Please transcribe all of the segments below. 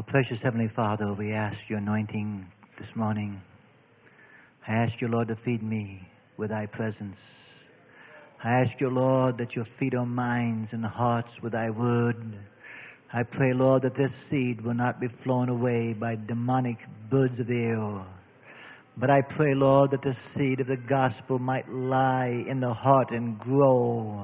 Our precious Heavenly Father, we ask your anointing this morning. I ask you, Lord, to feed me with thy presence. I ask you, Lord, that you feed our minds and hearts with thy word. I pray, Lord, that this seed will not be flown away by demonic birds of the air. But I pray, Lord, that the seed of the gospel might lie in the heart and grow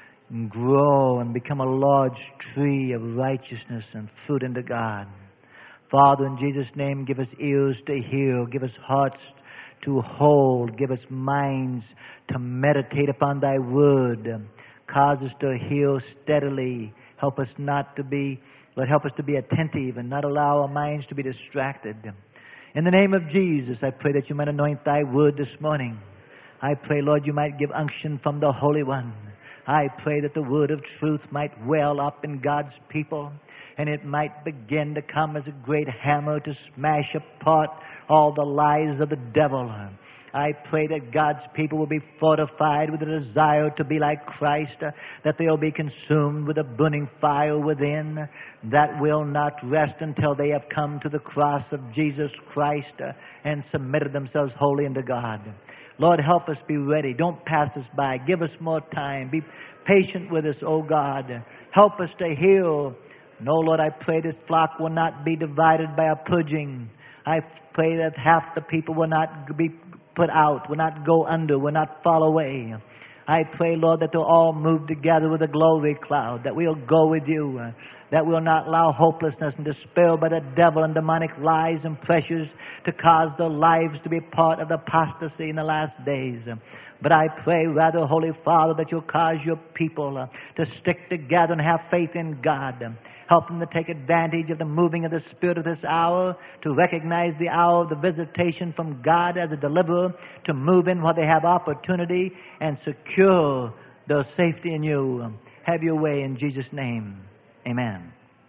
and become a large tree of righteousness and fruit unto God. Father, in Jesus' name, give us ears to hear, give us hearts to hold, give us minds to meditate upon thy word. Cause us to hear steadily. Help us not to be, but help us to be attentive and not allow our minds to be distracted. In the name of Jesus, I pray that you might anoint thy word this morning. I pray, Lord, you might give unction from the Holy One. I pray that the word of truth might well up in God's people, and it might begin to come as a great hammer to smash apart all the lies of the devil. I pray that God's people will be fortified with a desire to be like Christ, that they'll be consumed with a burning fire within that will not rest until they have come to the cross of Jesus Christ and submitted themselves wholly unto God. Lord, help us be ready. Don't pass us by. Give us more time. Be patient with us, O God. Help us to heal. No, Lord, I pray this flock will not be divided by a purging. I pray that half the people will not be put out, will not go under, will not fall away. I pray, Lord, that they'll all move together with a glory cloud, that we'll go with you, that we'll not allow hopelessness and despair by the devil and demonic lies and pressures to cause their lives to be part of the apostasy in the last days. But I pray, rather, Holy Father, that you'll cause your people to stick together and have faith in God. Help them to take advantage of the moving of the Spirit of this hour, to recognize the hour of the visitation from God as a deliverer, to move in while they have opportunity and secure their safety in you. Have your way in Jesus' name. Amen.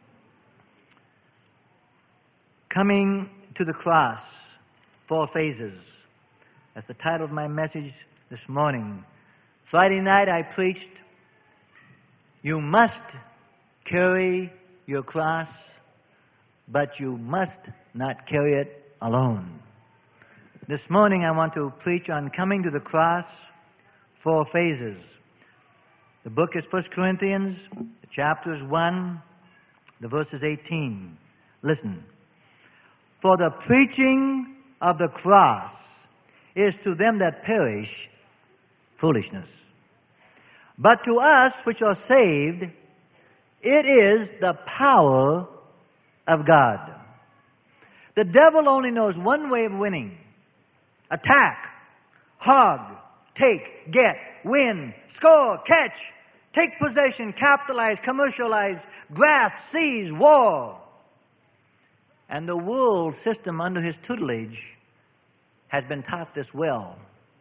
Coming to the cross, 4 phases. That's the title of my message this morning. Friday night I preached, you must carry your cross, but you must not carry it alone. This morning I want to preach on coming to the cross, 4 phases. The book is 1 Corinthians, the chapter is 1, the verse is 18. Listen. For the preaching of the cross is to them that perish foolishness. But to us which are saved, it is the power of God. The devil only knows one way of winning. Attack, hog, take, get, win, score, catch, take possession, capitalize, commercialize, grasp, seize, war. And the world system under his tutelage has been taught this well.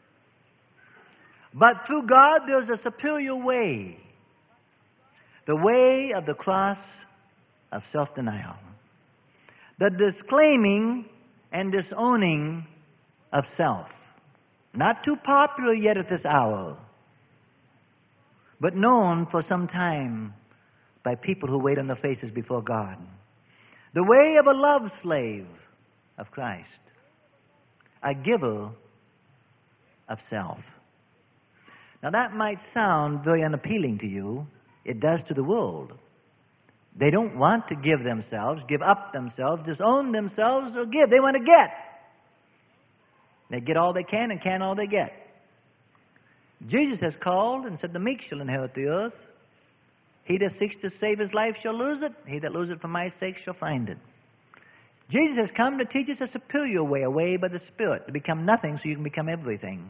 But through God there's a superior way. The way of the cross of self-denial. The disclaiming and disowning of self. Not too popular yet at this hour, but known for some time by people who wait on their faces before God. The way of a love slave of Christ. A giver of self. Now that might sound very unappealing to you. It does to the world. They don't want to give themselves, give up themselves, disown themselves, or give. They want to get. They get all they can and can all they get. Jesus has called and said, the meek shall inherit the earth. He that seeks to save his life shall lose it. He that loses it for my sake shall find it. Jesus has come to teach us a superior way, a way by the Spirit, to become nothing so you can become everything.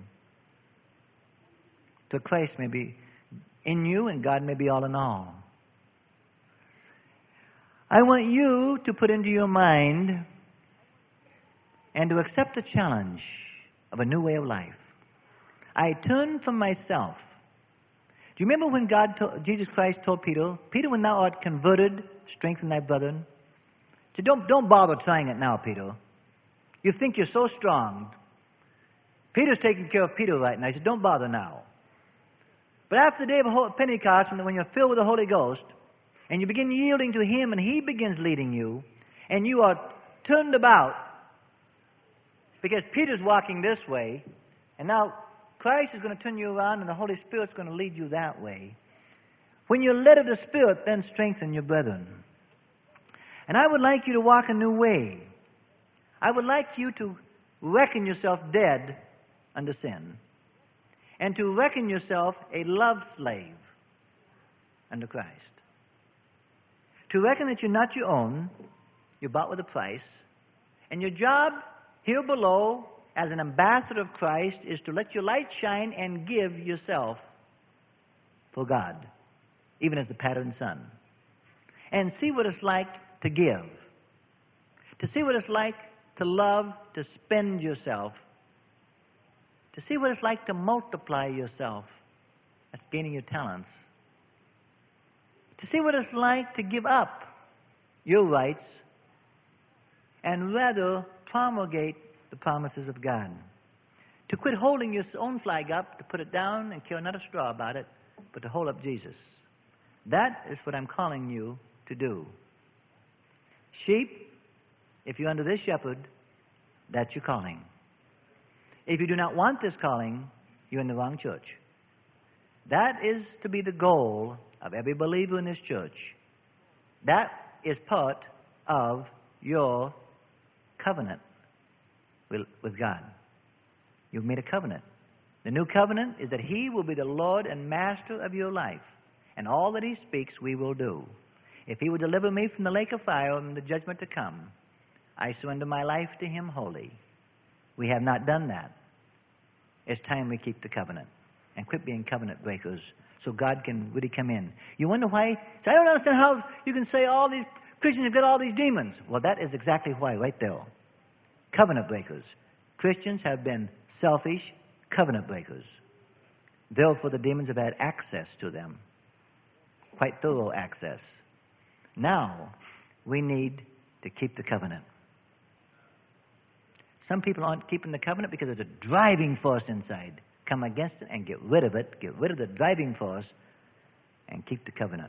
So Christ may be in you and God may be all in all. I want you to put into your mind and to accept the challenge of a new way of life. I turn from myself. Do you remember when Jesus Christ told Peter, Peter, when thou art converted, strengthen thy brethren? He said, don't bother trying it now, Peter. You think you're so strong. Peter's taking care of Peter right now. He said, don't bother now. But after the day of Pentecost, when you're filled with the Holy Ghost, and you begin yielding to Him and He begins leading you, and you are turned about, because Peter's walking this way, and now Christ is going to turn you around, and the Holy Spirit's going to lead you that way. When you're led of the Spirit, then strengthen your brethren. And I would like you to walk a new way. I would like you to reckon yourself dead unto sin, and to reckon yourself a love slave unto Christ. To reckon that you're not your own, you're bought with a price, and your job here below as an ambassador of Christ is to let your light shine and give yourself for God, even as the patterned son. And see what it's like to give. To see what it's like to love, to spend yourself. To see what it's like to multiply yourself. That's gaining your talents. To see what it's like to give up your rights and rather promulgate the promises of God. To quit holding your own flag up, to put it down and care not a straw about it, but to hold up Jesus. That is what I'm calling you to do. Sheep, if you're under this shepherd, that's your calling. If you do not want this calling, you're in the wrong church. That is to be the goal of every believer in this church. That is part of your covenant with God. You've made a covenant. The new covenant is that He will be the Lord and Master of your life. And all that He speaks, we will do. If He will deliver me from the lake of fire and the judgment to come, I surrender my life to Him wholly. We have not done that. It's time we keep the covenant and quit being covenant breakers so God can really come in. You wonder why? So I don't understand how you can say all these Christians have got all these demons. Well, that is exactly why right there. Covenant breakers. Christians have been selfish covenant breakers. Therefore, the demons have had access to them. Quite thorough access. Now, we need to keep the covenant. Some people aren't keeping the covenant because there's a driving force inside. Come against it and get rid of it. Get rid of the driving force and keep the covenant.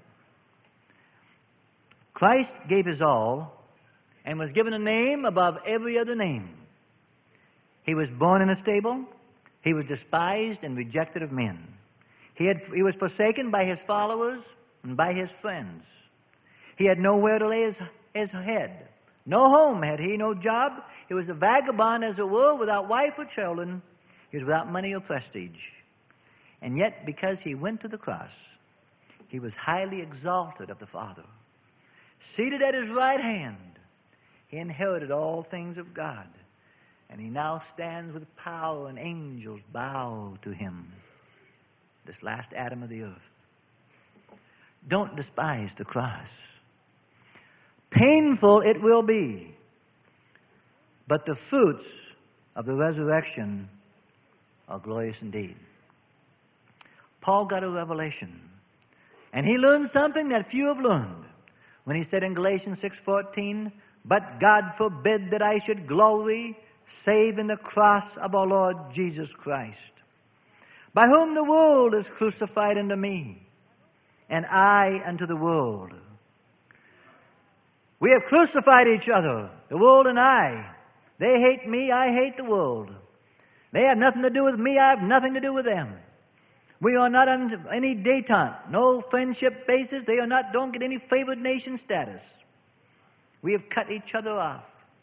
Christ gave His all and was given a name above every other name. He was born in a stable. He was despised and rejected of men. He was forsaken by His followers and by His friends. He had nowhere to lay his head. No home had He, no job. He was a vagabond, as it were, without wife or children. He was without money or prestige. And yet, because He went to the cross, He was highly exalted of the Father. Seated at His right hand, He inherited all things of God. And He now stands with power, and angels bow to Him. This last Adam of the earth. Don't despise the cross. Painful it will be, but the fruits of the resurrection are glorious indeed. Paul got a revelation, and he learned something that few have learned when he said in Galatians 6:14, "But God forbid that I should glory save in the cross of our Lord Jesus Christ, by whom the world is crucified unto me, and I unto the world." We have crucified each other, the world and I. They hate me, I hate the world. They have nothing to do with me, I have nothing to do with them. We are not on any détente, no friendship basis. They don't get any favored nation status. We have cut each other off.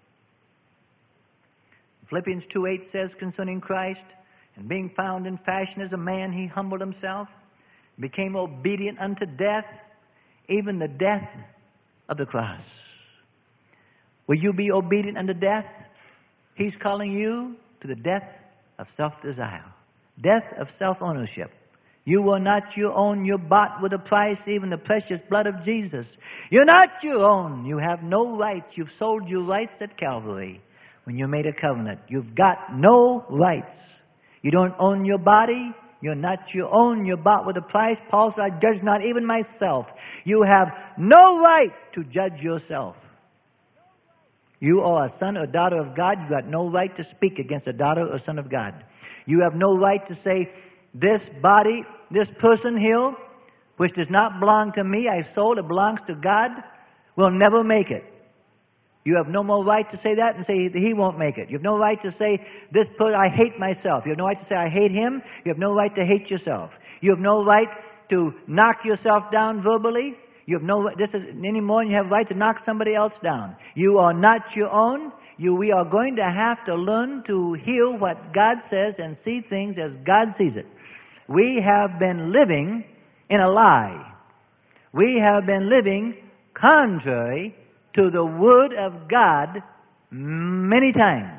Philippians 2:8 says concerning Christ, "And being found in fashion as a man, He humbled Himself, became obedient unto death, even the death of the cross." Will you be obedient unto death? He's calling you to the death of self-desire, death of self-ownership. You are not your own. You're bought with a price, even the precious blood of Jesus. You're not your own. You have no rights. You've sold your rights at Calvary when you made a covenant. You've got no rights. You don't own your body. You're not your own. You're bought with a price. Paul said, "I judge not even myself." You have no right to judge yourself. You are a son or daughter of God. You've got no right to speak against a daughter or son of God. You have no right to say, "This body, this person here, which does not belong to me, I sold, it belongs to God," will never make it. You have no more right to say that and say he won't make it. You have no right to say, I hate myself. You have no right to say, I hate him. You have no right to hate yourself. You have no right to knock yourself down verbally. You have no, any more than you have right to knock somebody else down. You are not your own. We are going to have to learn to hear what God says and see things as God sees it. We have been living in a lie. We have been living contrary to the Word of God many times.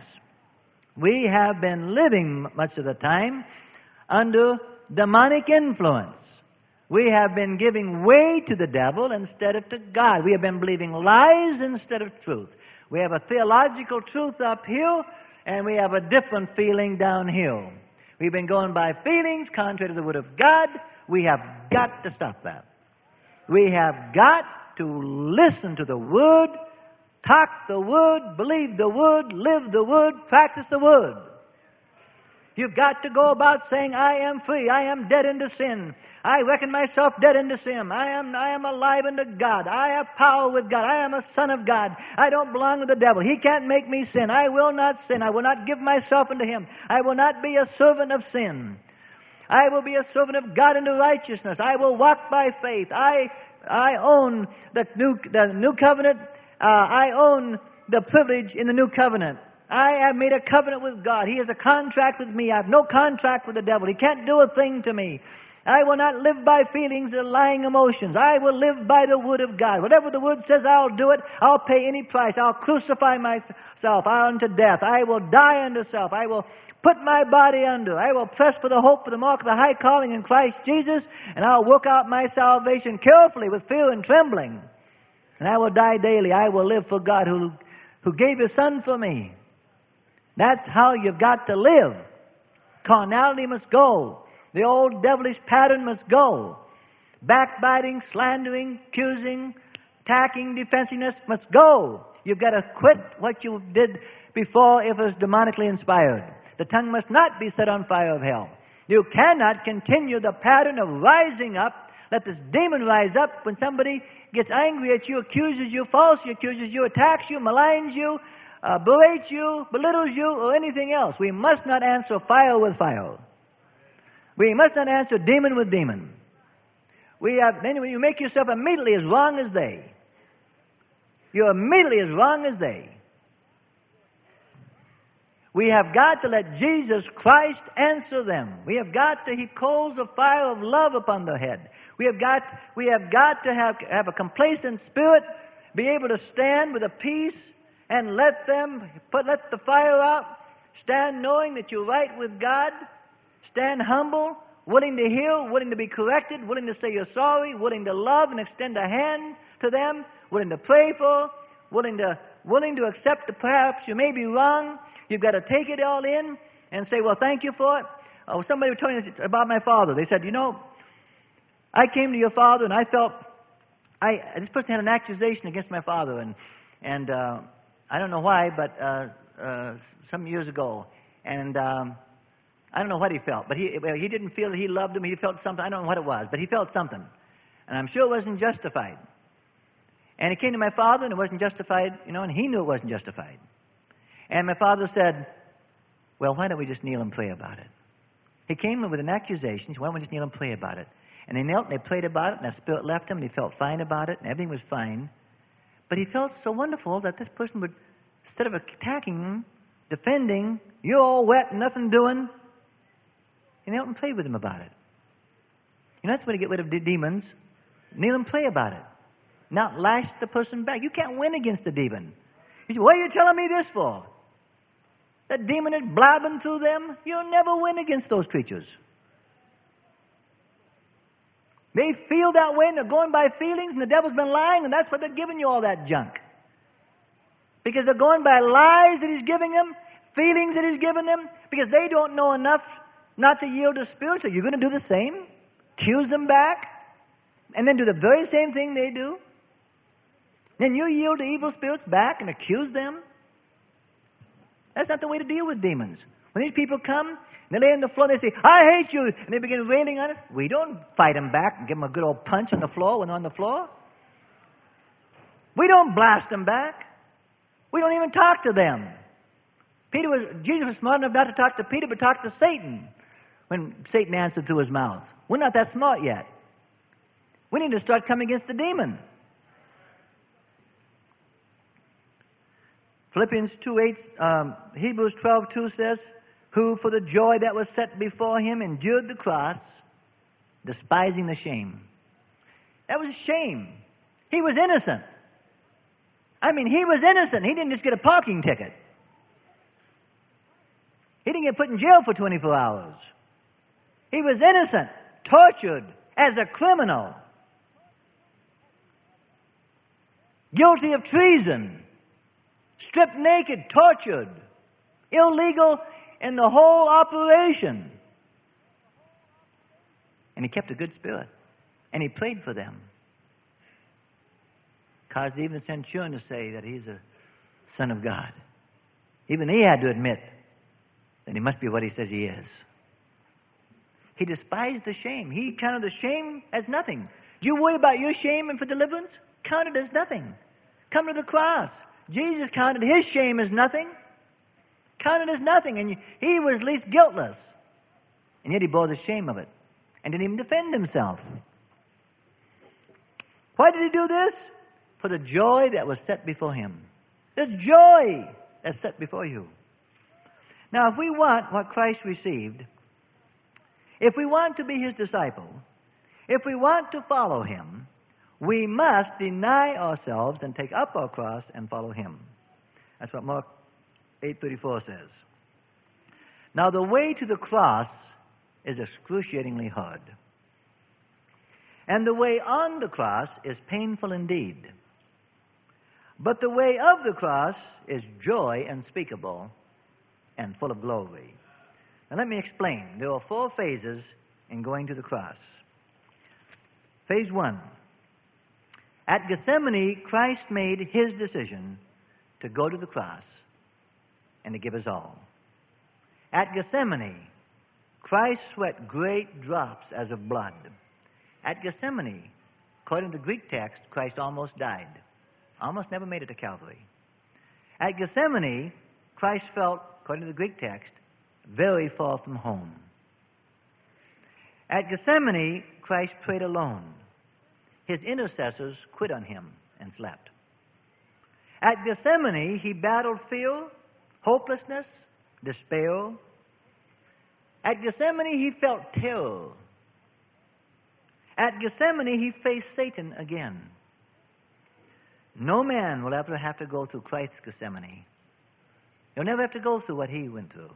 We have been living much of the time under demonic influence. We have been giving way to the devil instead of to God. We have been believing lies instead of truth. We have a theological truth up here, and we have a different feeling down here. We've been going by feelings contrary to the Word of God. We have got to stop that. We have got to listen to the Word, talk the Word, believe the Word, live the Word, practice the Word. You've got to go about saying, I am free, I am dead into sin. I reckon myself dead into sin. I am alive unto God. I have power with God. I am a son of God. I don't belong to the devil. He can't make me sin. I will not sin. I will not give myself unto him. I will not be a servant of sin. I will be a servant of God unto righteousness. I will walk by faith. I own the new covenant. I own the privilege in the new covenant. I have made a covenant with God. He has a contract with me. I have no contract with the devil. He can't do a thing to me. I will not live by feelings or lying emotions. I will live by the Word of God. Whatever the Word says, I'll do it. I'll pay any price. I'll crucify myself unto death. I will die unto self. I will put my body under. I will press for the hope for the mark of the high calling in Christ Jesus, and I'll work out my salvation carefully with fear and trembling. And I will die daily. I will live for God who gave His Son for me. That's how you've got to live. Carnality must go. The old devilish pattern must go. Backbiting, slandering, accusing, attacking, defensiveness must go. You've got to quit what you did before if it was demonically inspired. The tongue must not be set on fire of hell. You cannot continue the pattern of rising up. Let this demon rise up when somebody gets angry at you, accuses you, falsely accuses you, attacks you, maligns you, berates you, belittles you, or anything else. We must not answer fire with fire. We must not answer demon with demon. Then you make yourself immediately as wrong as they. You're immediately as wrong as they. We have got to let Jesus Christ answer them. We have got to heap coals of fire of love upon their head. We have got to have a complacent spirit, be able to stand with a peace and let the fire out. Stand knowing that you're right with God. Stand humble, willing to hear, willing to be corrected, willing to say you're sorry, willing to love and extend a hand to them, willing to pray for, willing to accept that perhaps you may be wrong. You've got to take it all in and say, well, thank you for it. Somebody was telling me about my father. They said, I came to your father and I felt, this person had an accusation against my father, and I don't know why, but some years ago, and I don't know what he felt, but he didn't feel that he loved him. He felt something. I don't know what it was, but he felt something. And I'm sure it wasn't justified. And he came to my father, and it wasn't justified, and he knew it wasn't justified. And my father said, well, why don't we just kneel and pray about it? He came with an accusation. He said, why don't we just kneel and pray about it? And they knelt, and they prayed about it, and the Spirit left him, and he felt fine about it, and everything was fine. But he felt so wonderful that this person would, instead of attacking him, defending, you're all wet and nothing doing, and kneel and pray with him about it. That's the way to get rid of demons. Kneel and pray about it. Not lash the person back. You can't win against the demon. You say, what are you telling me this for? That demon is blabbing through them. You'll never win against those creatures. They feel that way, and they're going by feelings, and the devil's been lying, and that's what they're giving you all that junk. Because they're going by lies that he's giving them, feelings that he's giving them, because they don't know enough not to yield to spirit. So you're going to do the same? Accuse them back? And then do the very same thing they do? Then you yield to evil spirits back and accuse them? That's not the way to deal with demons. When these people come, they lay on the floor and they say, I hate you, and they begin railing on us, we don't fight them back and give them a good old punch on the floor when they're on the floor. We don't blast them back. We don't even talk to them. Jesus was smart enough not to talk to Peter, but talk to Satan when Satan answered through his mouth. We're not that smart yet. We need to start coming against the demon. Philippians 2:8, Hebrews 12:2 says, who for the joy that was set before him endured the cross, despising the shame. That was a shame. He was innocent. I mean, he was innocent. He didn't just get a parking ticket. He didn't get put in jail for 24 hours. He was innocent, tortured as a criminal, guilty of treason, stripped naked, tortured, illegal in the whole operation. And he kept a good spirit. And he prayed for them. Caused even the centurion to say that he's a son of God. Even he had to admit that he must be what he says he is. He despised the shame. He counted the shame as nothing. Do you worry about your shame and for deliverance? Count it as nothing. Come to the cross. Jesus counted his shame as nothing. Counted as nothing. And he was least guiltless. And yet he bore the shame of it. And didn't even defend himself. Why did he do this? For the joy that was set before him. There's joy that's set before you. Now, if we want what Christ received, if we want to be his disciple, if we want to follow him, we must deny ourselves and take up our cross and follow him. That's what Mark 8:34 says. Now, the way to the cross is excruciatingly hard. And the way on the cross is painful indeed. But the way of the cross is joy unspeakable and full of glory. Now let me explain. There are 4 phases in going to the cross. Phase 1. At Gethsemane, Christ made his decision to go to the cross and to give his all. At Gethsemane, Christ sweat great drops as of blood. At Gethsemane, according to the Greek text, Christ almost died. Almost never made it to Calvary. At Gethsemane, Christ felt, according to the Greek text, very far from home. At Gethsemane, Christ prayed alone. His intercessors quit on him and slept. At Gethsemane, he battled fear, hopelessness, despair. At Gethsemane, he felt terror. At Gethsemane, he faced Satan again. No man will ever have to go through Christ's Gethsemane. You'll never have to go through what he went through.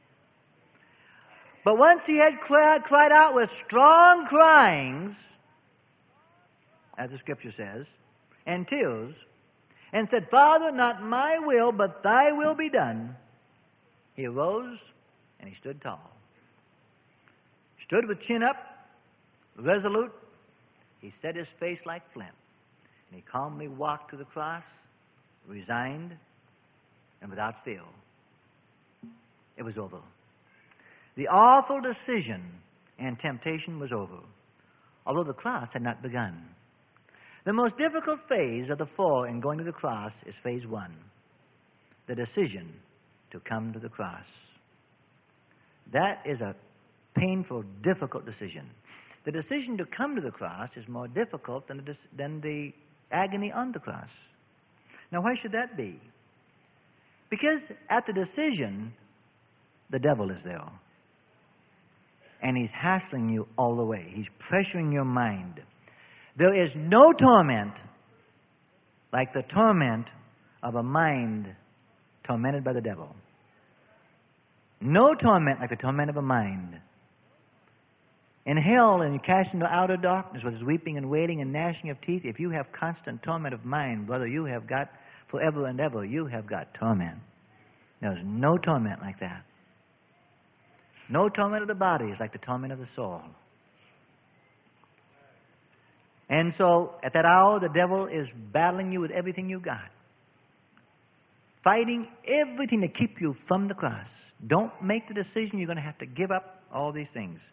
But once he had cried out with strong cryings, as the Scripture says, and tears, and said, Father, not my will, but thy will be done, he arose and he stood tall. Stood with chin up, resolute. He set his face like flint. And he calmly walked to the cross, resigned, and without fear. It was over. The awful decision and temptation was over, although the cross had not begun. The most difficult phase of the 4 in going to the cross is phase 1, the decision to come to the cross. That is a painful, difficult decision. The decision to come to the cross is more difficult than the agony on the cross. Now, why should that be? Because at the decision, the devil is there. And he's hassling you all the way. He's pressuring your mind. There is no torment like the torment of a mind tormented by the devil. No torment like the torment of a mind. In hell, and you cast into outer darkness, where there's weeping and wailing and gnashing of teeth, if you have constant torment of mind, brother, you have got forever and ever, you have got torment. There's no torment like that. No torment of the body is like the torment of the soul. And so, at that hour, the devil is battling you with everything you got. Fighting everything to keep you from the cross. Don't make the decision you're going to have to give up all these things.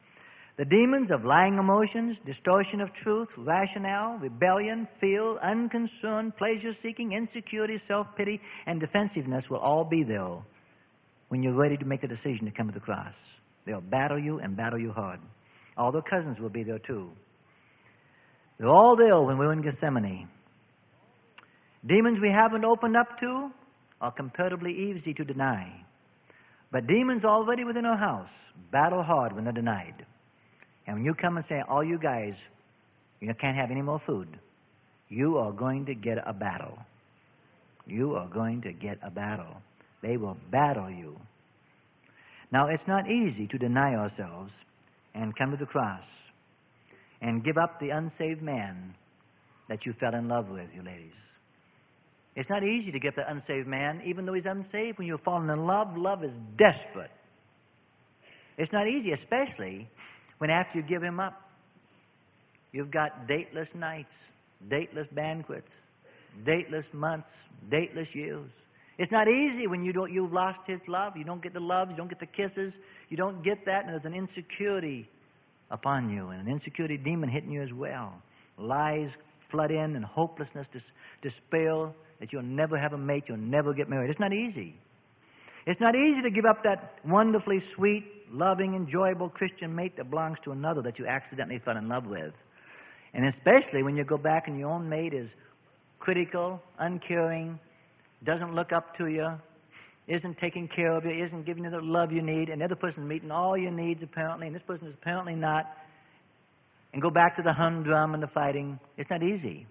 The demons of lying emotions, distortion of truth, rationale, rebellion, fear, unconcern, pleasure-seeking, insecurity, self-pity, and defensiveness will all be there when you're ready to make the decision to come to the cross. They'll battle you and battle you hard. All the cousins will be there too. They're all there when we're in Gethsemane. Demons we haven't opened up to are comparatively easy to deny. But demons already within our house battle hard when they're denied. And when you come and say, all you guys, you can't have any more food, you are going to get a battle. You are going to get a battle. They will battle you. Now, it's not easy to deny ourselves and come to the cross and give up the unsaved man that you fell in love with, you ladies. It's not easy to give the unsaved man, even though he's unsaved. When you've fallen in love, love is desperate. It's not easy, especially when after you give him up, you've got dateless nights, dateless banquets, dateless months, dateless years. It's not easy when you've lost his love. You don't get the love, you don't get the kisses, you don't get that, and there's an insecurity upon you, and an insecurity demon hitting you as well. Lies flood in, and hopelessness, despair, that you'll never have a mate, you'll never get married. It's not easy. It's not easy to give up that wonderfully sweet, loving, enjoyable Christian mate that belongs to another that you accidentally fell in love with. And especially when you go back and your own mate is critical, uncaring, doesn't look up to you, isn't taking care of you, isn't giving you the love you need, and the other person's meeting all your needs apparently, and this person is apparently not, and go back to the humdrum and the fighting. It's not easy.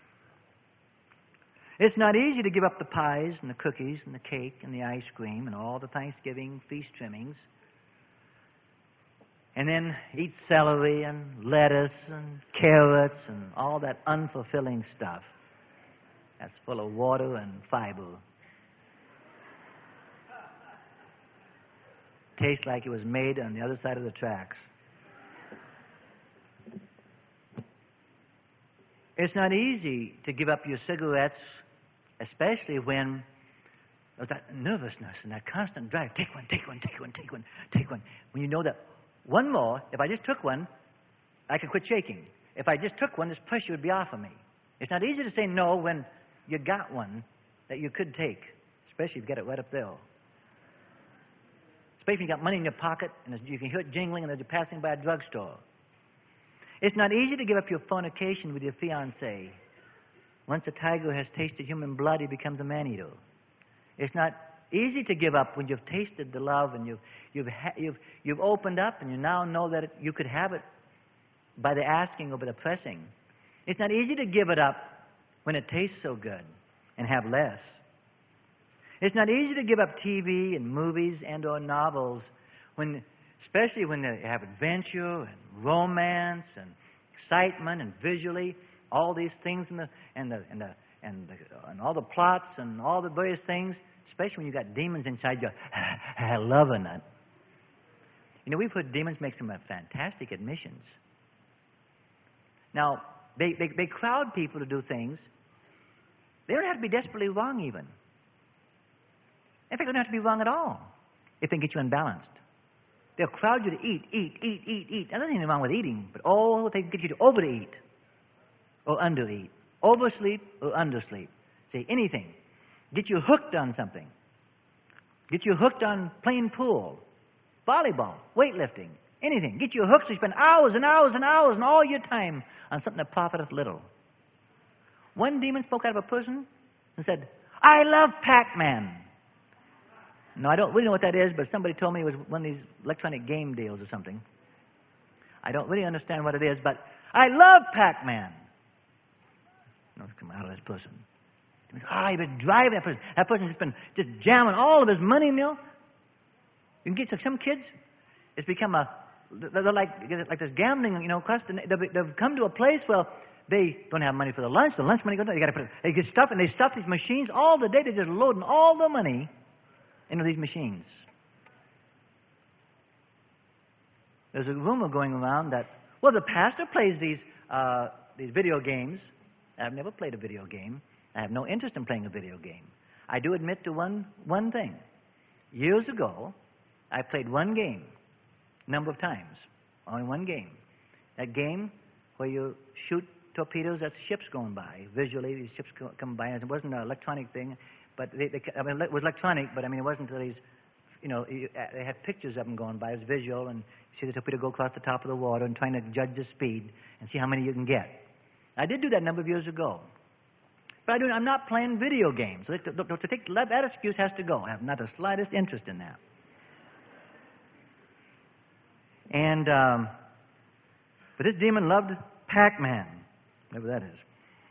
It's not easy to give up the pies and the cookies and the cake and the ice cream and all the Thanksgiving feast trimmings and then eat celery and lettuce and carrots and all that unfulfilling stuff that's full of water and fiber. Tastes like it was made on the other side of the tracks. It's not easy to give up your cigarettes, especially when there's that nervousness and that constant drive. Take one, take one, take one, take one, take one. When you know that one more, if I just took one, I could quit shaking. If I just took one, this pressure would be off of me. It's not easy to say no when you got one that you could take, especially if you get it right up there. Especially if you got money in your pocket and you can hear it jingling and you're passing by a drugstore. It's not easy to give up your fornication with your fiancé. Once a tiger has tasted human blood, he becomes a man-eater. It's not easy to give up when you've tasted the love and you've opened up and you now know that you could have it by the asking or by the pressing. It's not easy to give it up when it tastes so good and have less. It's not easy to give up TV and movies and or novels especially when they have adventure and romance and excitement and visually all these things and all the plots and all the various things, especially when you got demons inside you loving it. You know, we've heard demons make some fantastic admissions. Now, they crowd people to do things. They don't have to be desperately wrong even. In fact, they don't have to be wrong at all if they can get you unbalanced. They'll crowd you to eat. Now, there's nothing wrong with eating, but they can get you to overeat or undereat, oversleep or undersleep. Say anything. Get you hooked on something. Get you hooked on playing pool, volleyball, weightlifting, anything. Get you hooked so you spend hours and hours and hours and all your time on something that profiteth little. One demon spoke out of a person and said, I love Pac-Man. No, I don't really know what that is, but somebody told me it was one of these electronic game deals or something. I don't really understand what it is, but I love Pac-Man. No, it's come out of this person. You've been driving that person. That person has been just jamming all of his money, you know. You can get some kids. It's become they're like this gambling, you know. They've come to a place where they don't have money for the lunch. The lunch money goes down. They get stuff, and they stuff these machines all the day. They're just loading all the money into these machines. There's a rumor going around that, well, the pastor plays these video games. I've never played a video game. I have no interest in playing a video game. I do admit to one thing. Years ago, I played one game, a number of times. Only one game. That game where you shoot torpedoes at ships going by. Visually, these ships come by. It wasn't an electronic thing, but I mean, it was electronic, but I mean, it wasn't these, they had pictures of them going by. It was visual, and you see the torpedo go across the top of the water and trying to judge the speed and see how many you can get. I did do that a number of years ago. But I'm not playing video games. So that excuse has to go. I have not the slightest interest in that. And, but this demon loved Pac-Man, whatever that is.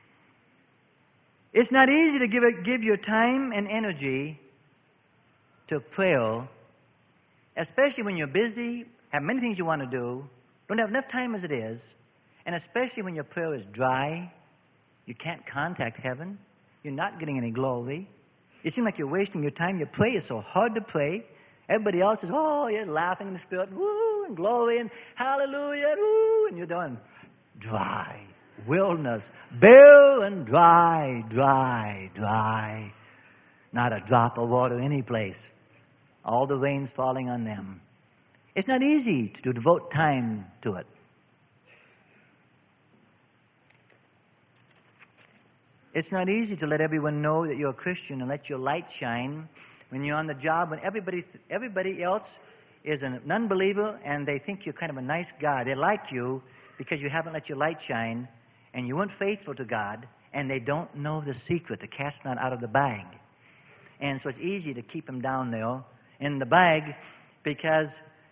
It's not easy to give your time and energy to prayer, especially when you're busy, have many things you want to do, don't have enough time as it is, and especially when your prayer is dry, you can't contact heaven, you're not getting any glory. It seems like you're wasting your time. Your prayer is so hard to pray. Everybody else is, oh, you're laughing in the Spirit, woo, and glory, and hallelujah, woo, and you're doing dry, wilderness, bare and dry, dry, dry. Not a drop of water any place. All the rain's falling on them. It's not easy to devote time to it. It's not easy to let everyone know that you're a Christian and let your light shine when you're on the job, when everybody else is an unbeliever and they think you're kind of a nice guy. They like you because you haven't let your light shine and you weren't faithful to God, and they don't know the secret, the cat's not out of the bag. And so it's easy to keep them down there in the bag because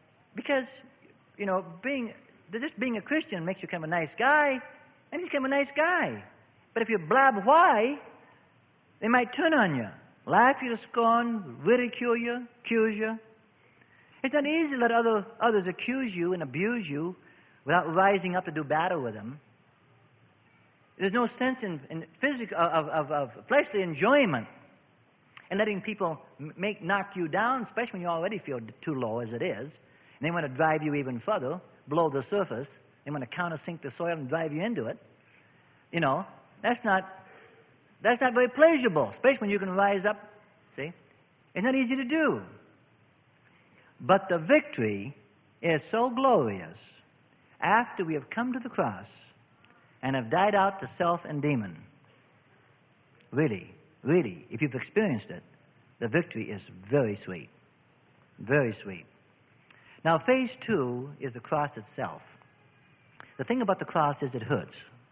just being a Christian makes you kind of a nice guy, and he's kind of a nice guy. But if you blab why, they might turn on you, laugh you to scorn, ridicule you, accuse you. It's not easy to let others accuse you and abuse you without rising up to do battle with them. There's no sense in physical of fleshly enjoyment and letting people knock you down, especially when you already feel too low as it is. And they want to drive you even further, below the surface. They want to countersink the soil and drive you into it. That's not very pleasurable, especially when you can rise up. See? It's not easy to do. But the victory is so glorious after we have come to the cross and have died out to self and demon. Really, really, if you've experienced it, the victory is very sweet. Very sweet. Now, phase 2 is the cross itself. The thing about the cross is it hurts.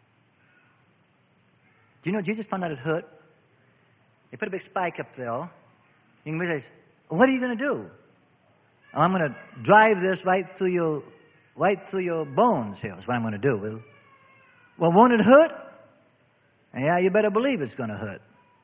Do you know Jesus found out it hurt? They put a big spike up there. You can realize, what are you going to do? Oh, I'm going to drive this right through your bones here. Is what I'm going to do. Well, won't it hurt? Yeah, you better believe it's going to hurt.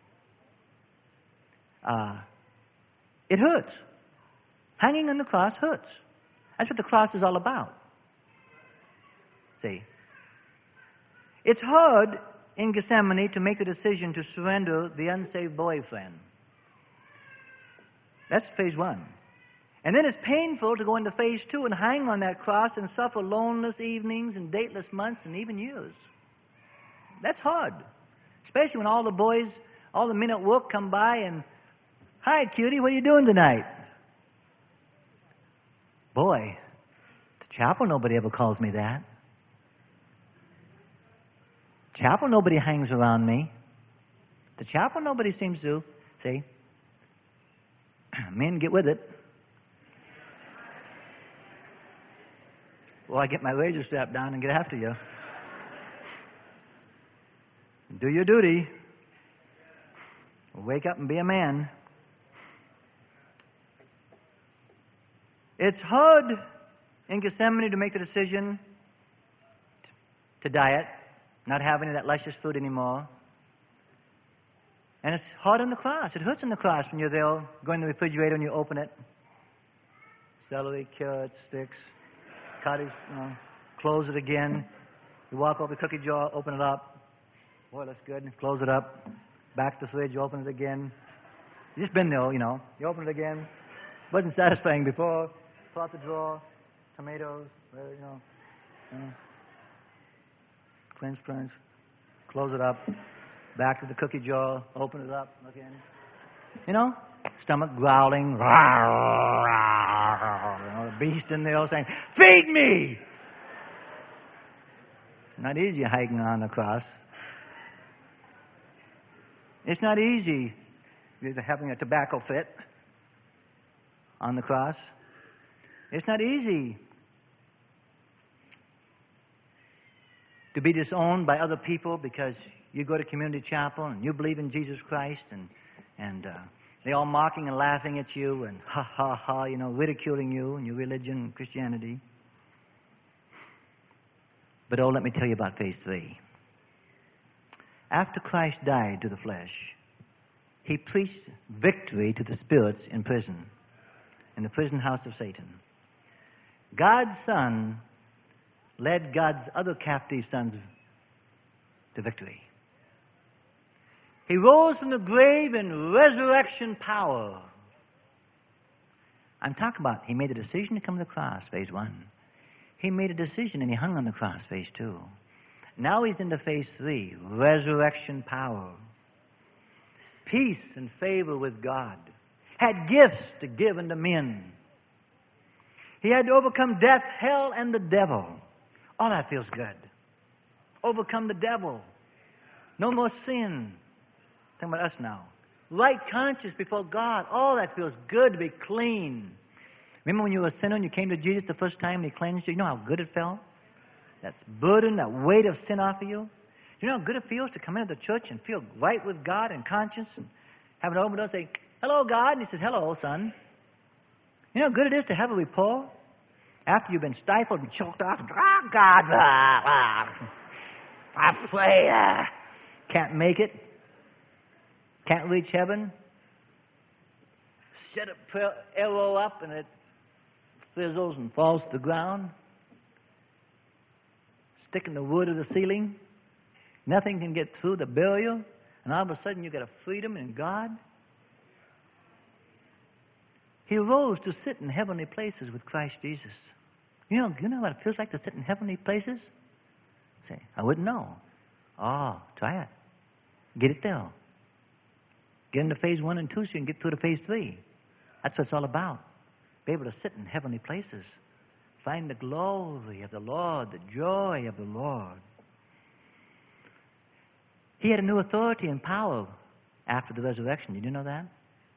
It hurts. Hanging on the cross hurts. That's what the cross is all about. See? It's hard in Gethsemane to make the decision to surrender the unsaved boyfriend. That's phase 1. And then it's painful to go into phase 2 and hang on that cross and suffer loneless evenings and dateless months and even years. That's hard. Especially when all the boys, all the men at work come by and, hi, cutie, what are you doing tonight? Boy, the chapel, nobody ever calls me that. Chapel, nobody hangs around me. The chapel, nobody seems to. See? Men, get with it. Well, I get my razor strap down and get after you. Do your duty. Wake up and be a man. It's hard in Gethsemane to make the decision to diet, not have any of that luscious food anymore. And it's hard on the cross. It hurts on the cross when you're there, going to the refrigerator and you open it. Celery, carrots, sticks, cottage, close it again. You walk over the cookie jar, open it up. Boy, that's good. Close it up. Back to the fridge, open it again. You just been there, You open it again. Wasn't satisfying before. Pull out the drawer. Tomatoes, French fries. Close it up. Back to the cookie jar. Open it up again. Stomach growling. The beast in there saying, feed me! Not easy hiking on the cross. It's not easy having a tobacco fit on the cross. It's not easy to be disowned by other people because you go to community chapel and you believe in Jesus Christ and they're all mocking and laughing at you and ha ha ha, ridiculing you and your religion and Christianity. But let me tell you about phase 3. After Christ died to the flesh, He preached victory to the spirits in prison, in the prison house of Satan. God's Son led God's other captive sons to victory. He rose from the grave in resurrection power. I'm talking about He made a decision to come to the cross, phase 1. He made a decision and He hung on the cross, phase 2. Now He's into phase 3, resurrection power. Peace and favor with God. Had gifts to give unto men. He had to overcome death, hell, and the devil. Oh, that feels good. Overcome the devil. No more sin. Talking about us now. Right conscience before God. Oh, that feels good to be clean. Remember when you were a sinner and you came to Jesus the first time and He cleansed you? You know how good it felt? That burden, that weight of sin off of you. You know how good it feels to come into the church and feel right with God and conscience and have an open door and say, hello, God. And He says, hello, son. You know how good it is to have a rapport? After you've been stifled and choked off, oh, God, I pray, can't make it, can't reach heaven. Set a arrow up and it fizzles and falls to the ground. Stick in the wood of the ceiling. Nothing can get through the barrier. And all of a sudden you get a freedom in God. He rose to sit in heavenly places with Christ Jesus. You know what it feels like to sit in heavenly places? Say, I wouldn't know. Oh, try it. Get it there. Get into phase 1 and 2 so you can get through to phase 3. That's what it's all about. Be able to sit in heavenly places. Find the glory of the Lord, the joy of the Lord. He had a new authority and power after the resurrection. Did you know that?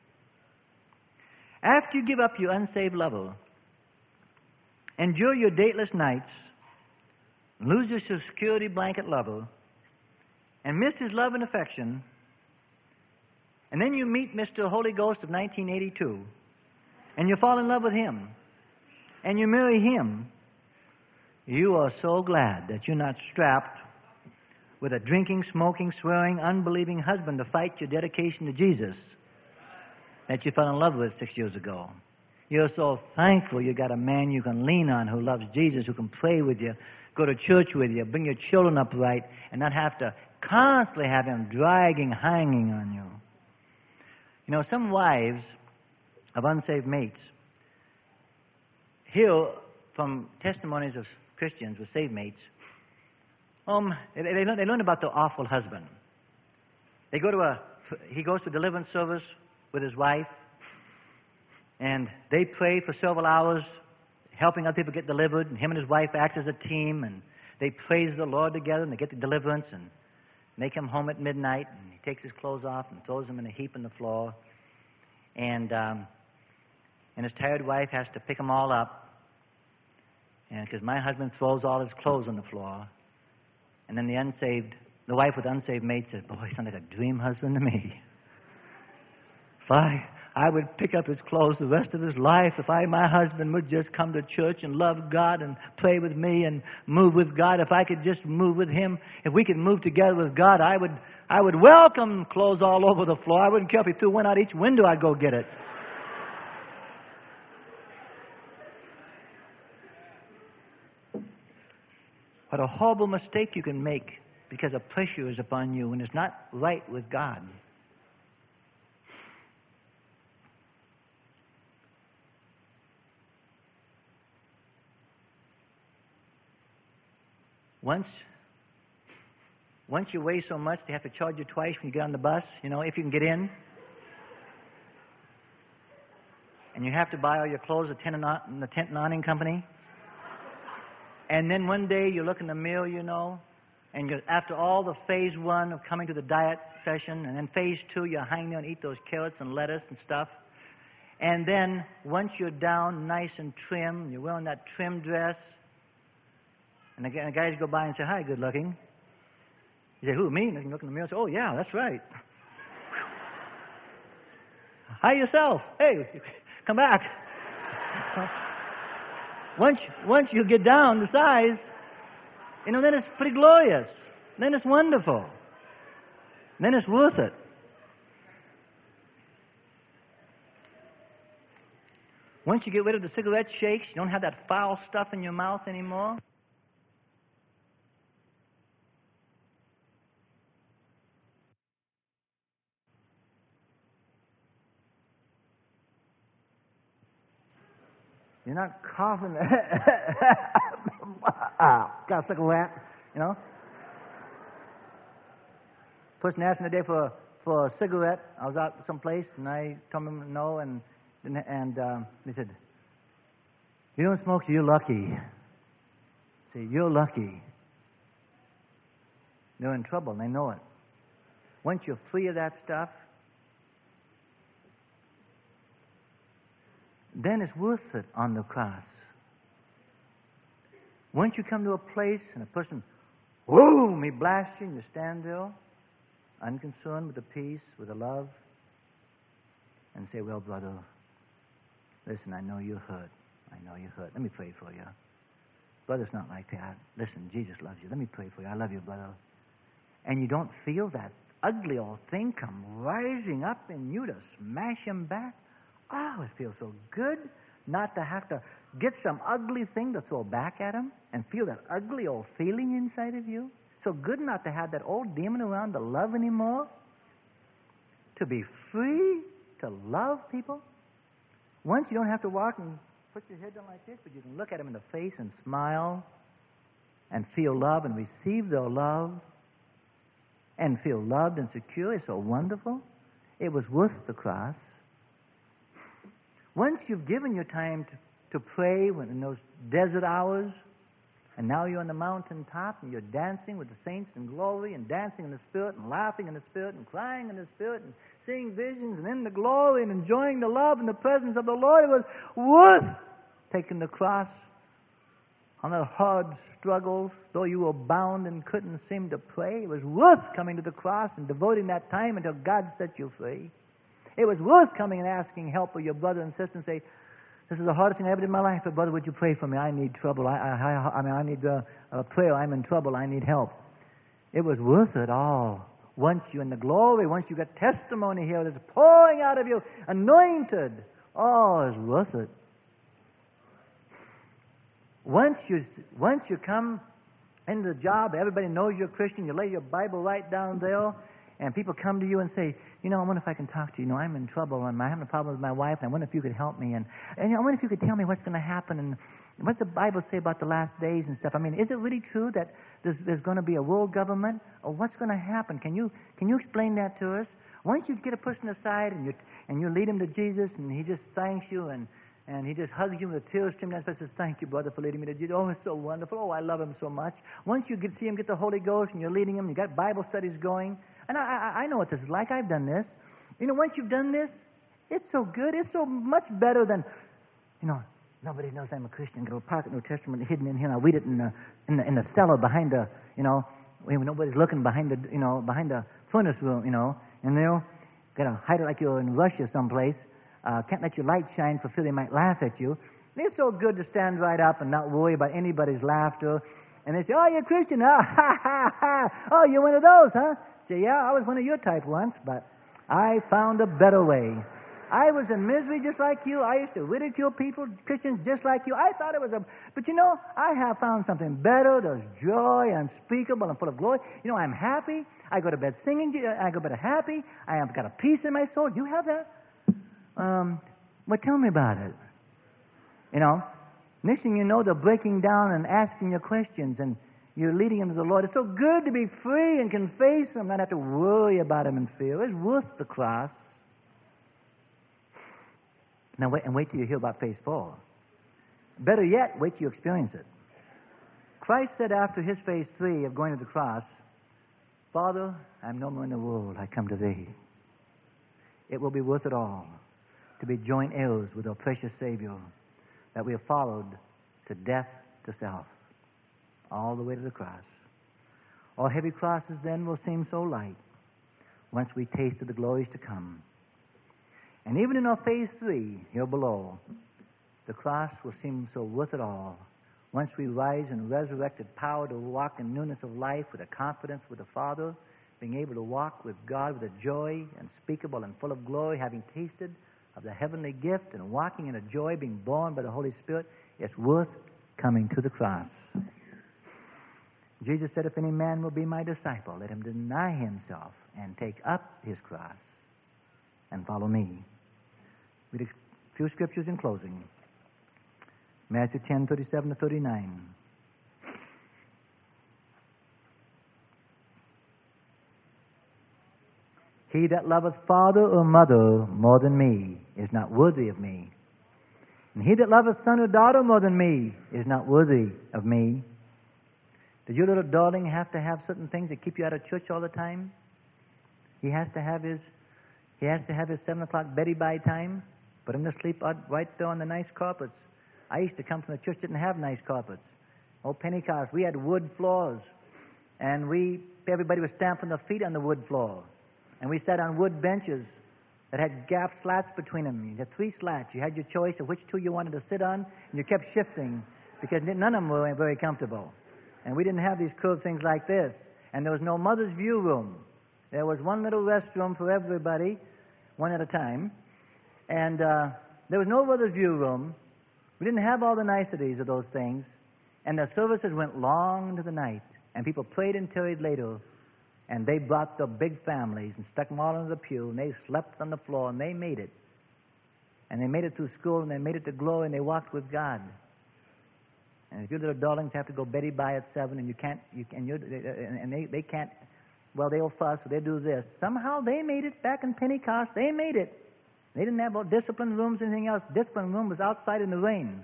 After you give up your unsaved lover, endure your dateless nights, lose your security blanket lover, and miss his love and affection, and then you meet Mr. Holy Ghost of 1982, and you fall in love with him, and you marry him, you are so glad that you're not strapped with a drinking, smoking, swearing, unbelieving husband to fight your dedication to Jesus that you fell in love with 6 years ago. You're so thankful you got a man you can lean on who loves Jesus, who can pray with you, go to church with you, bring your children up right, and not have to constantly have him dragging, hanging on you. You know, some wives of unsaved mates hear from testimonies of Christians with saved mates. They learn about the awful husband. He goes to deliverance service with his wife, and they pray for several hours, helping other people get delivered, and him and his wife act as a team, and they praise the Lord together, and they get the deliverance, and they come home at midnight, and he takes his clothes off and throws them in a heap on the floor, and his tired wife has to pick them all up, and because my husband throws all his clothes on the floor, and then the wife with unsaved mate says, boy, he sounds like a dream husband to me. If I would pick up his clothes the rest of his life, if my husband would just come to church and love God and pray with me and move with God, if I could just move with him, if we could move together with God, I would welcome clothes all over the floor. I wouldn't care if he threw one out each window, I'd go get it. What a horrible mistake you can make because a pressure is upon you when it's not right with God. Once you weigh so much, they have to charge you twice when you get on the bus, if you can get in. And you have to buy all your clothes at the tent and awning company. And then one day you look in the mirror, And after all the phase 1 of coming to the diet session, and then phase 2, you hang there and eat those carrots and lettuce and stuff. And then once you're down nice and trim, you're wearing that trim dress, and the guys go by and say, "Hi, good looking." You say, "Who, me?" And you look in the mirror and say, "Oh, yeah, that's right." "Hi, yourself. Hey, come back." Once you get down the size, then it's pretty glorious. Then it's wonderful. Then it's worth it. Once you get rid of the cigarette shakes, you don't have that foul stuff in your mouth anymore. You're not coughing. Got a cigarette, Person asked me today for a cigarette. I was out someplace, and I told him no, and he said, "You don't smoke, so you're lucky." See, you're lucky. They're in trouble, and they know it. Once you're free of that stuff, then it's worth it on the cross. Once you come to a place and a person, boom, he blasts you, and you stand there, unconcerned with the peace, with the love, and say, "Well, brother, listen, I know you're hurt. I know you're hurt. Let me pray for you." Brother's not like that. Listen, Jesus loves you. Let me pray for you. I love you, brother. And you don't feel that ugly old thing come rising up in you to smash him back. Oh, it feels so good not to have to get some ugly thing to throw back at him and feel that ugly old feeling inside of you. So good not to have that old demon around to love anymore. To be free to love people. Once you don't have to walk and put your head down like this, but you can look at them in the face and smile and feel love and receive their love and feel loved and secure. It's so wonderful. It was worth the cross. Once you've given your time to pray in those desert hours, and now you're on the mountaintop and you're dancing with the saints in glory and dancing in the Spirit and laughing in the Spirit and crying in the Spirit and seeing visions and in the glory and enjoying the love and the presence of the Lord, it was worth taking the cross on the hard struggles, though you were bound and couldn't seem to pray. It was worth coming to the cross and devoting that time until God set you free. It was worth coming and asking help of your brother and sister and say, "This is the hardest thing I ever did in my life, but brother, would you pray for me? I need trouble. I need a prayer. I'm in trouble. I need help." It was worth it all. Once you're in the glory, once you get testimony here that's pouring out of you, anointed, oh, it's worth it. Once you come into the job, everybody knows you're a Christian. You lay your Bible right down there, and people come to you and say, "I wonder if I can talk to you. I'm in trouble, and I'm having a problem with my wife, and I wonder if you could help me. And I wonder if you could tell me what's going to happen, and what the Bible say about the last days and stuff. I mean, is it really true that there's going to be a world government, or what's going to happen? Can you explain that to us?" Once you get a person aside and you lead him to Jesus, and he just thanks you and he just hugs you with tears streaming down his face and says, "Thank you, brother, for leading me to Jesus. Oh, it's so wonderful. Oh, I love him so much." Once you see him get the Holy Ghost and you're leading him, you got Bible studies going. And I know what this is like. I've done this. Once you've done this, it's so good. It's so much better than, nobody knows I'm a Christian. Got a pocket New Testament hidden in here. And I read it in the cellar behind the, when nobody's looking behind the furnace room, and got to hide it like you're in Russia someplace. Can't let your light shine for fear they might laugh at you. And it's so good to stand right up and not worry about anybody's laughter. And they say, "Oh, you're a Christian, huh? Ha, ha, ha. Oh, you're one of those, huh?" Say, "Yeah, I was one of your type once, but I found a better way. I was in misery just like you. I used to ridicule people, Christians just like you. I thought it was but I have found something better. There's joy unspeakable and full of glory. I'm happy. I go to bed singing. I go to bed happy. I have got a peace in my soul. You have that? Well, tell me about it. Next thing you know, they're breaking down and asking you questions, and you're leading them to the Lord. It's so good to be free and can face them, not have to worry about them and fear. It's worth the cross. Now wait till you hear about phase 4. Better yet, wait till you experience it. Christ said after his phase 3 of going to the cross, Father, I'm no more in the world, I come to thee. It will be worth it all to be joint heirs with our precious Savior that we have followed to death to self, all the way to the cross. Our heavy crosses then will seem so light once we taste of the glories to come. And even in our phase 3 here below, the cross will seem so worth it all once we rise in resurrected power to walk in newness of life with a confidence with the Father, being able to walk with God with a joy unspeakable and full of glory, having tasted of the heavenly gift and walking in a joy being born by the Holy Spirit. It's worth coming to the cross. Jesus said, if any man will be my disciple, let him deny himself and take up his cross and follow me. Read a few scriptures in closing. Matthew 10:37 to 39. He that loveth father or mother more than me is not worthy of me. And he that loveth son or daughter more than me is not worthy of me. Did your little darling have to have certain things that keep you out of church all the time? He has to have his 7 o'clock Betty by time. Put him to sleep right there on the nice carpets. I used to come from the church, didn't have nice carpets. Old Pentecost, we had wood floors. And everybody was stamping their feet on the wood floor. And we sat on wood benches that had gap slats between them. You had 3 slats. You had your choice of which 2 you wanted to sit on, and you kept shifting because none of them were very comfortable. And we didn't have these curved things like this. And there was no mother's view room. There was one little restroom for everybody, one at a time. And there was no mother's view room. We didn't have all the niceties of those things. And the services went long into the night. And people prayed and tarried later. And they brought their big families and stuck them all into the pew. And they slept on the floor. And they made it. And they made it through school. And they made it to glory. And they walked with God. And if your little darlings have to go Betty by at 7 and they can't, well, they'll fuss or they'll do this. Somehow they made it back in Pentecost. They made it. They didn't have all discipline rooms or anything else. Discipline room was outside in the rain.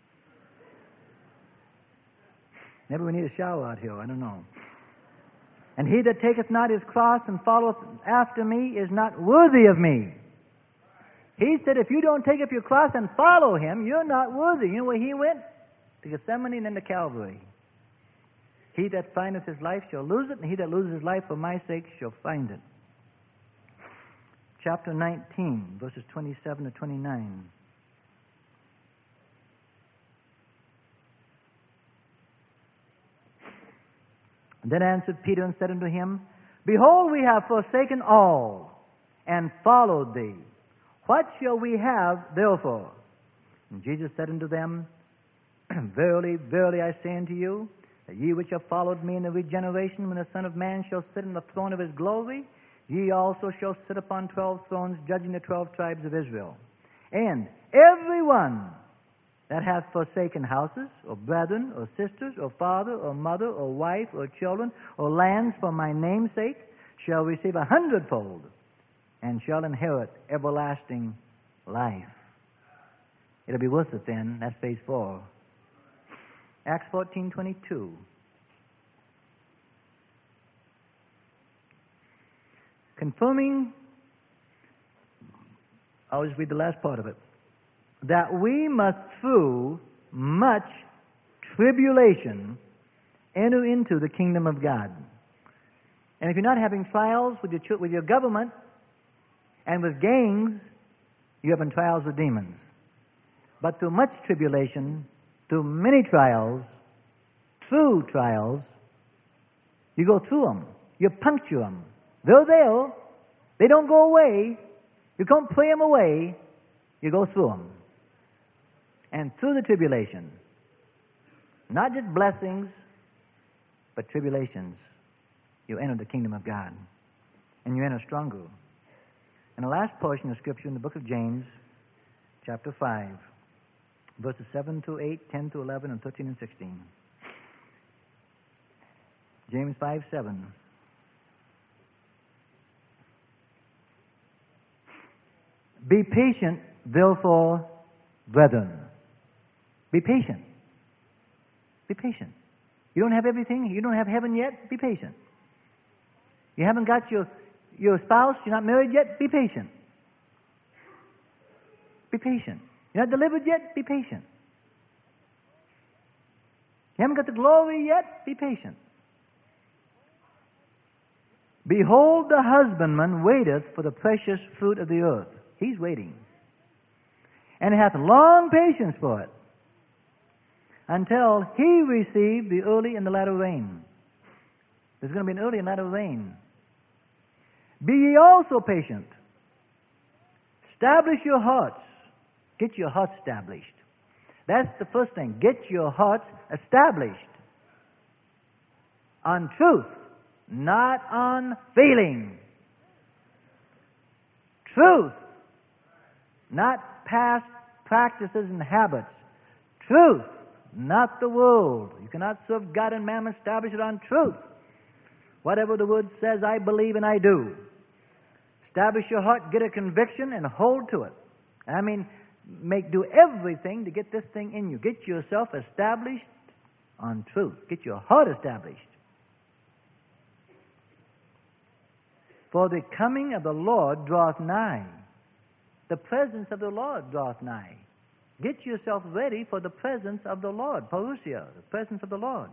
Maybe we need a shower out here. I don't know. And he that taketh not his cross and followeth after me is not worthy of me. He said, if you don't take up your cross and follow him, you're not worthy. You know where he went? To Gethsemane and then to Calvary. He that findeth his life shall lose it, and he that loses his life for my sake shall find it. Chapter 19, verses 27 to 29. Then answered Peter and said unto him, Behold, we have forsaken all, and followed thee. What shall we have therefore? And Jesus said unto them, Verily, verily, I say unto you, that ye which have followed me in the regeneration, when the Son of Man shall sit on the throne of his glory, ye also shall sit upon 12 thrones, judging the 12 tribes of Israel. And every one that hath forsaken houses, or brethren, or sisters, or father, or mother, or wife, or children, or lands for my name's sake, shall receive 100-fold, and shall inherit everlasting life. It'll be worth it then. That's phase 4. Acts 14:22. Confirming, I'll just read the last part of it, that we must through much tribulation enter into the kingdom of God. And if you're not having trials with your government and with gangs, you're having trials with demons. But through much tribulation, through many trials, true trials, you go through them. You puncture them. They're there. They don't go away. You can't pray them away. You go through them. And through the tribulation, not just blessings, but tribulations, you enter the kingdom of God. And you enter stronger. And the last portion of Scripture in the book of James, chapter 5, verses 7 to 8, 10 to 11, and 13 and 16. James 5:7. Be patient, therefore, brethren. Be patient. Be patient. You don't have everything. You don't have heaven yet. Be patient. You haven't got your spouse. You're not married yet. Be patient. Be patient. You're not delivered yet. Be patient. You haven't got the glory yet. Be patient. Behold, the husbandman waiteth for the precious fruit of the earth. He's waiting. And hath long patience for it, until he receive the early and the latter rain. There's going to be an early and latter rain. Be ye also patient. Establish your hearts. Get your hearts established. That's the first thing. Get your hearts established on truth, not on feeling. Truth, not past practices and habits. Truth, not the world. You cannot serve God and mammon. Establish it on truth. Whatever the Word says, I believe and I do. Establish your heart, get a conviction, and hold to it. I mean, do everything to get this thing in you. Get yourself established on truth. Get your heart established. For the coming of the Lord draweth nigh. The presence of the Lord draweth nigh. Get yourself ready for the presence of the Lord. Parousia, the presence of the Lord.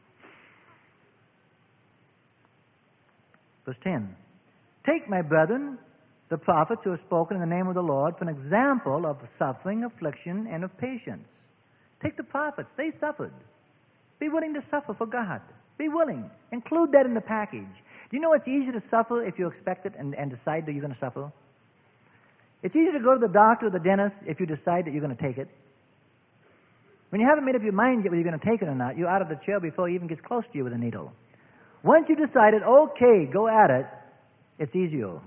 Verse 10. Take, my brethren, the prophets who have spoken in the name of the Lord, for an example of suffering, affliction, and of patience. Take the prophets. They suffered. Be willing to suffer for God. Be willing. Include that in the package. Do you know it's easy to suffer if you expect it and decide that you're going to suffer? It's easy to go to the doctor or the dentist if you decide that you're going to take it. When you haven't made up your mind yet whether you're going to take it or not, you're out of the chair before he even gets close to you with a needle. Once you decided, okay, go at it, it's easier.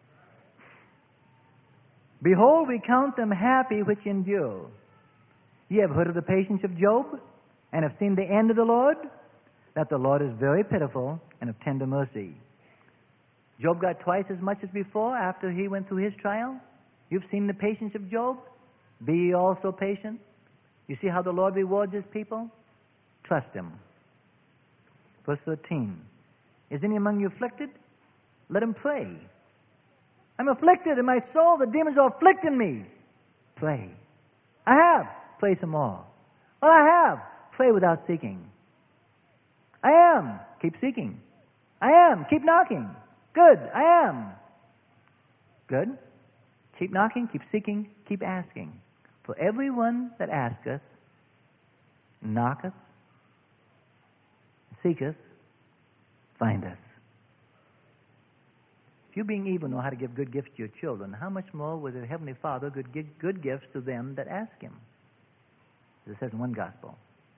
Behold, we count them happy which endure. Ye have heard of the patience of Job, and have seen the end of the Lord, that the Lord is very pitiful and of tender mercy. Job got twice as much as before after he went through his trial. You've seen the patience of Job. Be ye also patient. You see how the Lord rewards His people? Trust Him. Verse 13. Is any among you afflicted? Let him pray. I'm afflicted in my soul. The demons are afflicting me. Pray. I have. Pray some more. Well, I have. Pray without seeking. I am. Keep seeking. I am. Keep knocking. Good. I am. Good. Keep knocking. Keep seeking. Keep asking. For everyone that asketh, knocketh, seeketh, findeth. If you being evil know how to give good gifts to your children, how much more will the Heavenly Father give good gifts to them that ask Him? As it says in one gospel.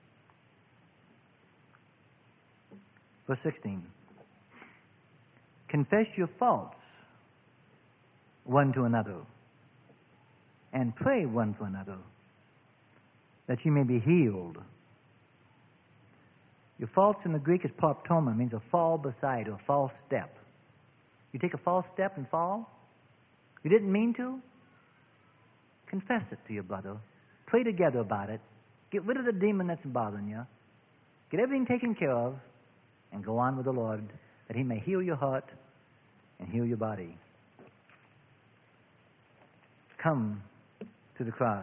Verse 16. Confess your faults one to another, and pray one for another, that you may be healed. Your faults in the Greek is parptoma, means a fall beside or a false step. You take a false step and fall? You didn't mean to? Confess it to your brother. Pray together about it. Get rid of the demon that's bothering you. Get everything taken care of, and go on with the Lord, that He may heal your heart and heal your body. Come to the cross.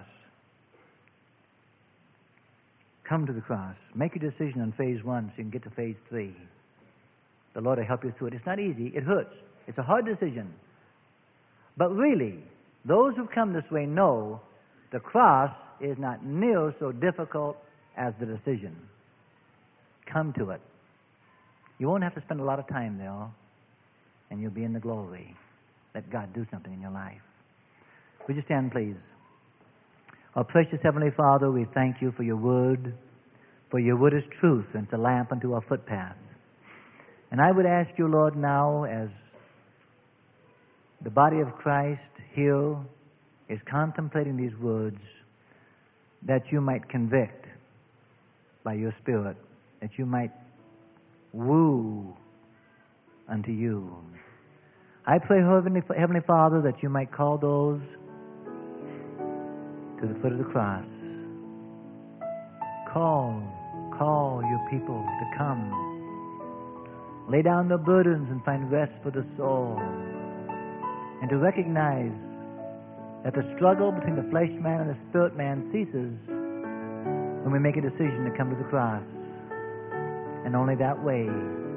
Come to the cross. Make a decision on phase 1 so you can get to phase 3. The Lord will help you through it. It's not easy. It hurts. It's a hard decision. But really, those who come this way know the cross is not near so difficult as the decision. Come to it. You won't have to spend a lot of time there, and you'll be in the glory. Let God do something in your life. Would you stand, please? Our precious Heavenly Father, we thank You for Your Word. For Your Word is truth, and it's a lamp unto our footpath. And I would ask You, Lord, now, as the body of Christ here is contemplating these words, that You might convict by Your Spirit, that You might woo unto You. I pray, Heavenly Father, that You might call those to the foot of the cross. Call call your people to come. Lay down their burdens and find rest for the soul. And to recognize that the struggle between the flesh man and the spirit man ceases when we make a decision to come to the cross. And only that way.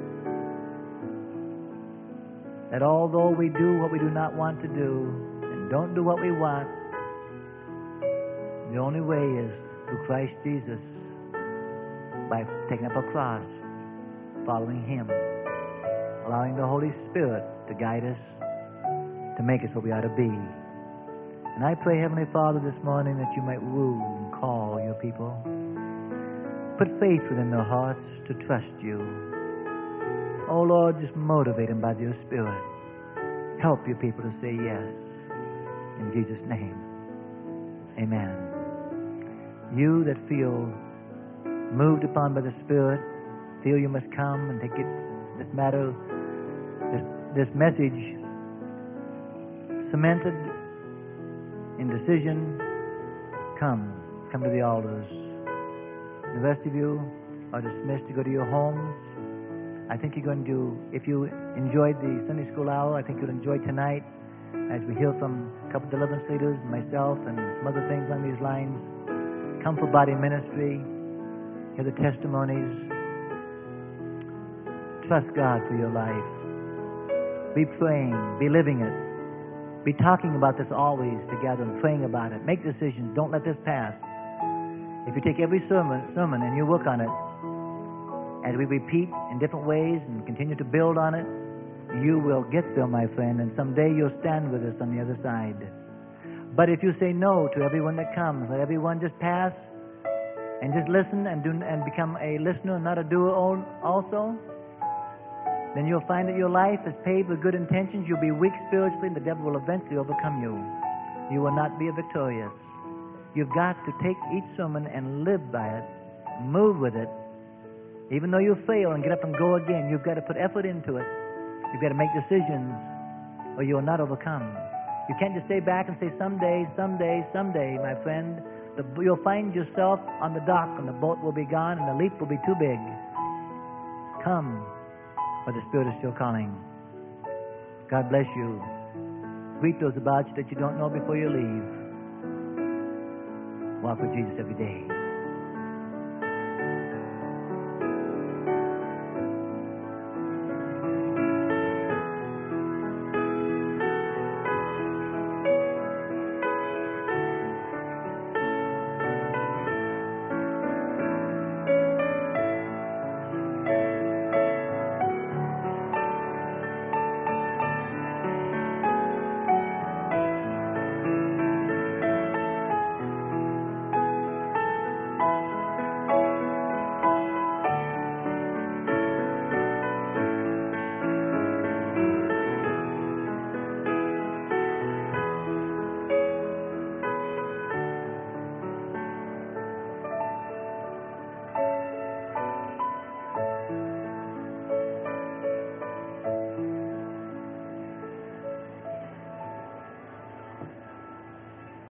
That although we do what we do not want to do and don't do what we want, the only way is through Christ Jesus, by taking up a cross, following Him, allowing the Holy Spirit to guide us, to make us what we ought to be. And I pray, Heavenly Father, this morning that you might woo and call your people. Put faith within their hearts to trust you. Oh, Lord, just motivate them by your Spirit. Help your people to say yes. In Jesus' name, amen. You that feel moved upon by the Spirit, feel you must come and take it, this matter, this message cemented in decision, come to the altars. The rest of you are dismissed to go to your homes. I think you're going to, if you enjoyed the Sunday school hour, I think you'll enjoy tonight as we hear from a couple of deliverance leaders, myself, and some other things on these lines. Come for body ministry. Hear the testimonies. Trust God for your life. Be praying. Be living it. Be talking about this always together and praying about it. Make decisions. Don't let this pass. If you take every sermon and you work on it, as we repeat in different ways and continue to build on it, you will get there, my friend, and someday you'll stand with us on the other side. But if you say no to everyone that comes, let everyone just pass and just listen and become a listener and not a doer also, then you'll find that your life is paved with good intentions. You'll be weak spiritually, and the devil will eventually overcome you. You will not be victorious. You've got to take each sermon and live by it, move with it. Even though you fail and get up and go again, you've got to put effort into it. You've got to make decisions, or you will not overcome. You can't just stay back and say, someday, my friend. You'll find yourself on the dock, and the boat will be gone, and the leap will be too big. Come, for the Spirit is still calling. God bless you. Greet those about you that you don't know before you leave. Walk with Jesus every day.